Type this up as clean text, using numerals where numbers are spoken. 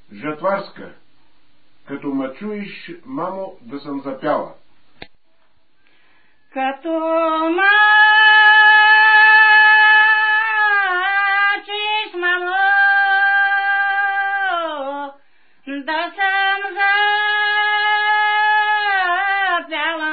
Жатварска. Като ма чуеш, мамо, да съм запяла. Като ма чуеш, мамо, да съм запяла.